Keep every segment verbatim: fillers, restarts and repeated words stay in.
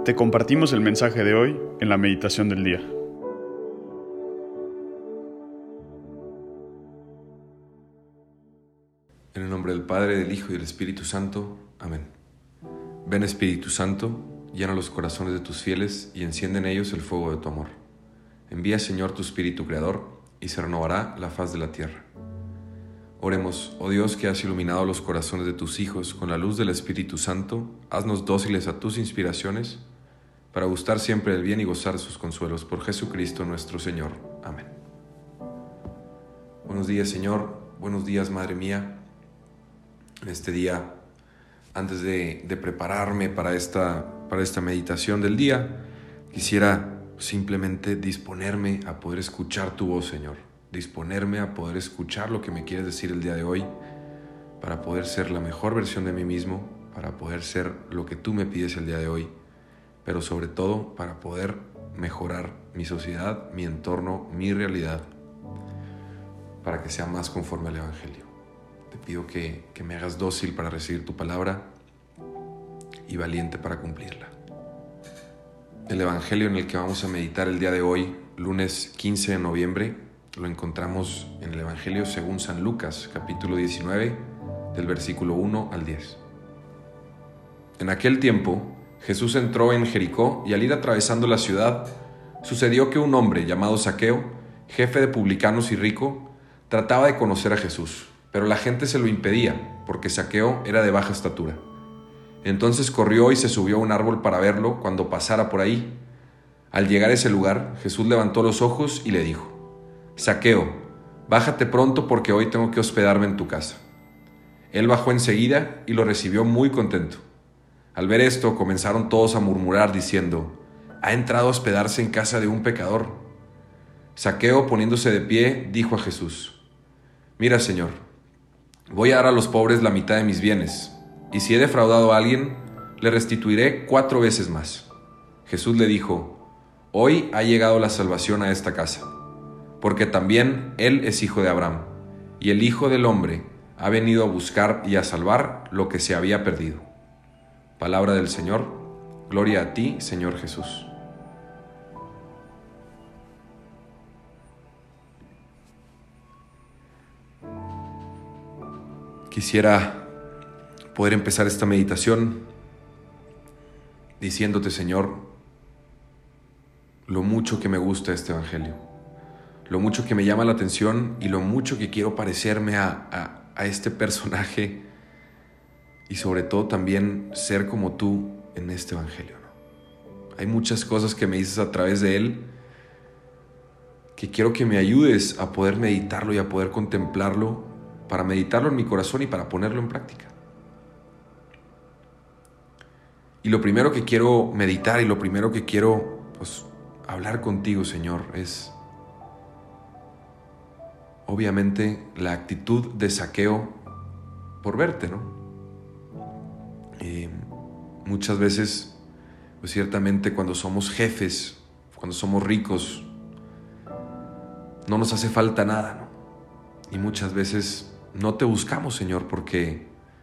Te compartimos el mensaje de hoy en la meditación del día. En el nombre del Padre, del Hijo y del Espíritu Santo. Amén. Ven, Espíritu Santo, llena los corazones de tus fieles y enciende en ellos el fuego de tu amor. Envía, Señor, tu Espíritu Creador y se renovará la faz de la tierra. Oremos, oh Dios, que has iluminado los corazones de tus hijos con la luz del Espíritu Santo, haznos dóciles a tus inspiraciones, para gustar siempre del bien y gozar de sus consuelos. Por Jesucristo nuestro Señor. Amén. Buenos días, Señor. Buenos días, Madre mía. En este día, antes de, de prepararme para esta, para esta meditación del día, quisiera simplemente disponerme a poder escuchar tu voz, Señor. Disponerme a poder escuchar lo que me quieres decir el día de hoy, para poder ser la mejor versión de mí mismo, para poder ser lo que tú me pides el día de hoy, pero sobre todo para poder mejorar mi sociedad, mi entorno, mi realidad, para que sea más conforme al Evangelio. Te pido que, que me hagas dócil para recibir tu palabra y valiente para cumplirla. El Evangelio en el que vamos a meditar el día de hoy, lunes quince de noviembre, lo encontramos en el Evangelio según San Lucas, capítulo diecinueve, del versículo uno al diez. En aquel tiempo, Jesús entró en Jericó y al ir atravesando la ciudad, sucedió que un hombre llamado Zaqueo, jefe de publicanos y rico, trataba de conocer a Jesús, pero la gente se lo impedía, porque Zaqueo era de baja estatura. Entonces corrió y se subió a un árbol para verlo cuando pasara por ahí. Al llegar a ese lugar, Jesús levantó los ojos y le dijo: Zaqueo, bájate pronto porque hoy tengo que hospedarme en tu casa. Él bajó enseguida y lo recibió muy contento. Al ver esto, comenzaron todos a murmurar diciendo: ha entrado a hospedarse en casa de un pecador. Zaqueo, poniéndose de pie, dijo a Jesús: mira, Señor, voy a dar a los pobres la mitad de mis bienes, y si he defraudado a alguien, le restituiré cuatro veces más. Jesús le dijo: hoy ha llegado la salvación a esta casa, porque también él es hijo de Abraham, y el Hijo del Hombre ha venido a buscar y a salvar lo que se había perdido. Palabra del Señor. Gloria a ti, Señor Jesús. Quisiera poder empezar esta meditación diciéndote, Señor, lo mucho que me gusta este Evangelio, lo mucho que me llama la atención y lo mucho que quiero parecerme a, a, a este personaje, y sobre todo también ser como tú en este Evangelio, ¿no? Hay muchas cosas que me dices a través de él que quiero que me ayudes a poder meditarlo y a poder contemplarlo, para meditarlo en mi corazón y para ponerlo en práctica. Y lo primero que quiero meditar y lo primero que quiero pues, hablar contigo, Señor, es obviamente la actitud de Zaqueo por verte, ¿no? Eh, muchas veces, pues ciertamente cuando somos jefes, cuando somos ricos, no nos hace falta nada, ¿no? Y muchas veces no te buscamos, Señor, porque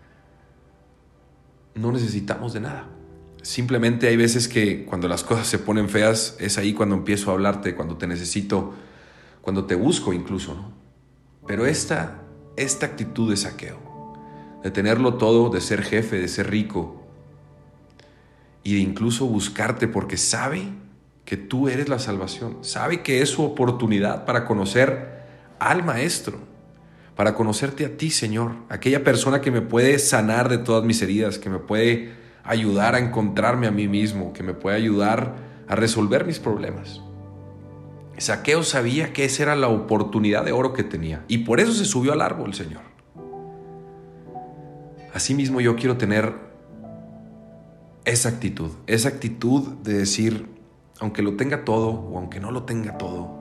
no necesitamos de nada. Simplemente hay veces que cuando las cosas se ponen feas, es ahí cuando empiezo a hablarte, cuando te necesito, cuando te busco incluso, ¿no? Pero esta, esta actitud de Zaqueo, de tenerlo todo, de ser jefe, de ser rico, y de incluso buscarte porque sabe que tú eres la salvación, sabe que es su oportunidad para conocer al Maestro, para conocerte a ti, Señor, aquella persona que me puede sanar de todas mis heridas, que me puede ayudar a encontrarme a mí mismo, que me puede ayudar a resolver mis problemas. Zaqueo sabía que esa era la oportunidad de oro que tenía, y por eso se subió al árbol, Señor. Asimismo, yo quiero tener esa actitud, esa actitud de decir, aunque lo tenga todo o aunque no lo tenga todo,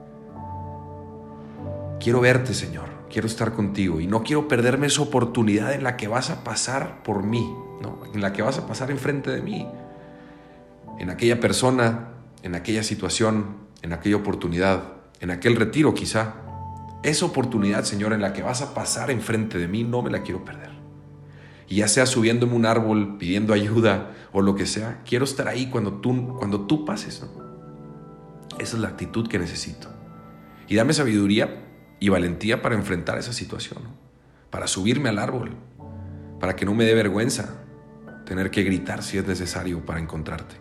quiero verte, Señor, quiero estar contigo y no quiero perderme esa oportunidad en la que vas a pasar por mí, ¿no? En la que vas a pasar enfrente de mí, en aquella persona, en aquella situación, en aquella oportunidad, en aquel retiro quizá. Esa oportunidad, Señor, en la que vas a pasar enfrente de mí, no me la quiero perder. Y ya sea subiéndome un árbol, pidiendo ayuda o lo que sea, quiero estar ahí cuando tú, cuando tú pases, ¿no? Esa es la actitud que necesito. Y dame sabiduría y valentía para enfrentar esa situación, ¿no? Para subirme al árbol, para que no me dé vergüenza tener que gritar si es necesario para encontrarte.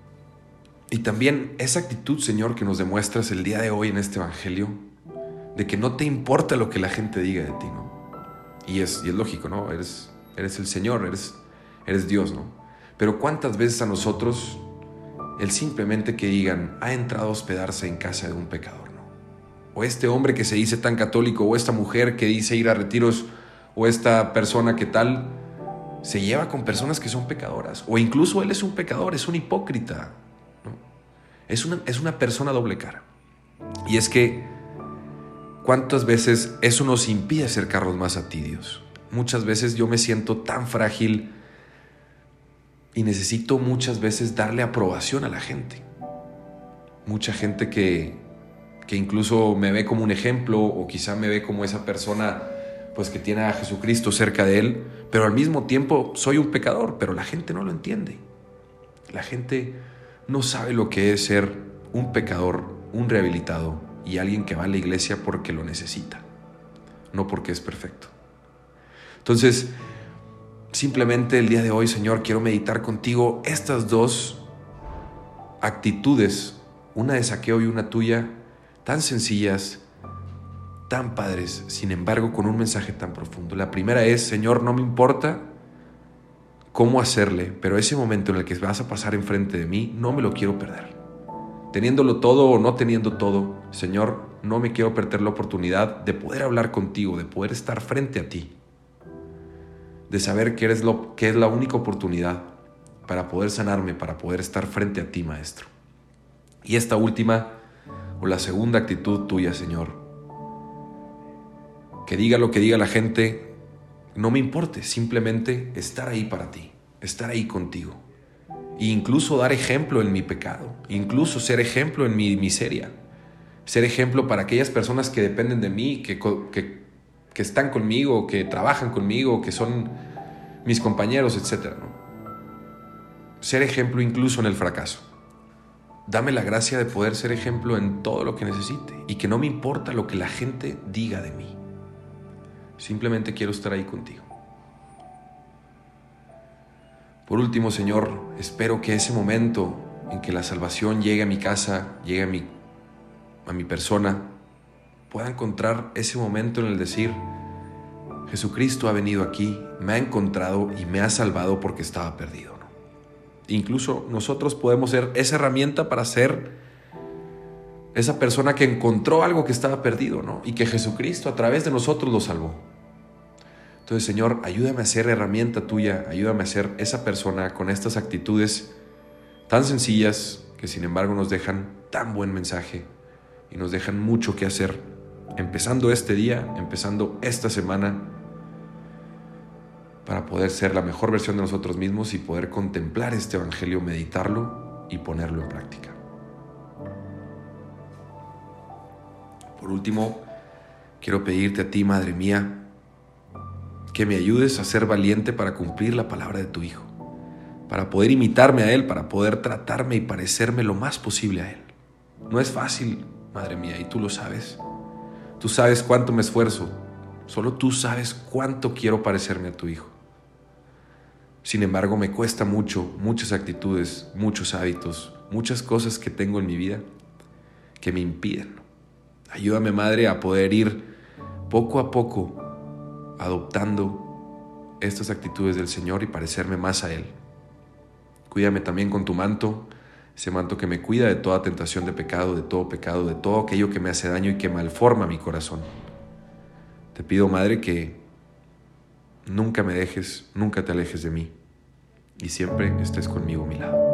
Y también esa actitud, Señor, que nos demuestras el día de hoy en este evangelio, de que no te importa lo que la gente diga de ti, ¿no? Y es, y es lógico, ¿no? Eres, eres el Señor, eres, eres Dios, ¿no? Pero ¿cuántas veces a nosotros el simplemente que digan ha entrado a hospedarse en casa de un pecador, ¿no? O este hombre que se dice tan católico, o esta mujer que dice ir a retiros, o esta persona que tal, se lleva con personas que son pecadoras, o incluso él es un pecador, es un hipócrita, ¿no? Es una, es una persona doble cara. Y es que ¿cuántas veces eso nos impide acercarnos más a ti, Dios? Muchas veces yo me siento tan frágil y necesito muchas veces darle aprobación a la gente. Mucha gente que, que incluso me ve como un ejemplo, o quizá me ve como esa persona pues que tiene a Jesucristo cerca de él, pero al mismo tiempo soy un pecador, pero la gente no lo entiende. La gente no sabe lo que es ser un pecador, un rehabilitado y alguien que va a la iglesia porque lo necesita, no porque es perfecto. Entonces, simplemente el día de hoy, Señor, quiero meditar contigo estas dos actitudes, una de Zaqueo y una tuya, tan sencillas, tan padres, sin embargo con un mensaje tan profundo. La primera es, Señor, no me importa cómo hacerle, pero ese momento en el que vas a pasar enfrente de mí, no me lo quiero perder. Teniéndolo todo o no teniendo todo, Señor, no me quiero perder la oportunidad de poder hablar contigo, de poder estar frente a ti, de saber que eres lo, que es la única oportunidad para poder sanarme, para poder estar frente a ti, Maestro. Y esta última, o la segunda actitud tuya, Señor, que diga lo que diga la gente, no me importe, simplemente estar ahí para ti, estar ahí contigo. E incluso dar ejemplo en mi pecado, incluso ser ejemplo en mi miseria, ser ejemplo para aquellas personas que dependen de mí, que, que, que están conmigo, que trabajan conmigo, que son mis compañeros, etcétera, ¿no? Ser ejemplo incluso en el fracaso. Dame la gracia de poder ser ejemplo en todo lo que necesite y que no me importa lo que la gente diga de mí. Simplemente quiero estar ahí contigo. Por último, Señor, espero que ese momento en que la salvación llegue a mi casa, llegue a mi, a mi persona, pueda encontrar ese momento en el decir, Jesucristo ha venido aquí, me ha encontrado y me ha salvado porque estaba perdido, ¿no? Incluso nosotros podemos ser esa herramienta para ser esa persona que encontró algo que estaba perdido, ¿no? Y que Jesucristo a través de nosotros lo salvó. Entonces, Señor, ayúdame a ser herramienta tuya, ayúdame a ser esa persona con estas actitudes tan sencillas que sin embargo nos dejan tan buen mensaje y nos dejan mucho que hacer, empezando este día, empezando esta semana, para poder ser la mejor versión de nosotros mismos y poder contemplar este evangelio, meditarlo y ponerlo en práctica. Por último, quiero pedirte a ti, Madre mía, que me ayudes a ser valiente para cumplir la palabra de tu Hijo, para poder imitarme a Él, para poder tratarme y parecerme lo más posible a Él. No es fácil, Madre mía, y tú lo sabes. Tú sabes cuánto me esfuerzo, solo tú sabes cuánto quiero parecerme a tu Hijo. Sin embargo, me cuesta mucho, muchas actitudes, muchos hábitos, muchas cosas que tengo en mi vida que me impiden. Ayúdame, Madre, a poder ir poco a poco adoptando estas actitudes del Señor y parecerme más a Él. Cuídame también con tu manto, ese manto que me cuida de toda tentación de pecado, de todo pecado, de todo aquello que me hace daño y que malforma mi corazón. Te pido, Madre, que nunca me dejes, nunca te alejes de mí y siempre estés conmigo a mi lado.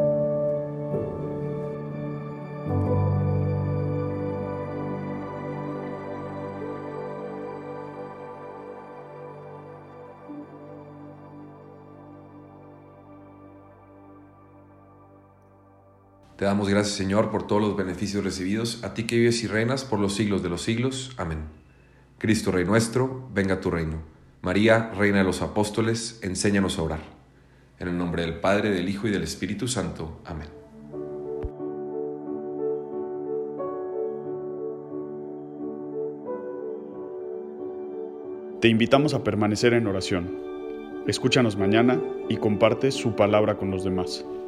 Te damos gracias, Señor, por todos los beneficios recibidos, a ti que vives y reinas por los siglos de los siglos. Amén. Cristo, Rey nuestro, venga a tu reino. María, Reina de los Apóstoles, enséñanos a orar. En el nombre del Padre, del Hijo y del Espíritu Santo. Amén. Te invitamos a permanecer en oración. Escúchanos mañana y comparte su palabra con los demás.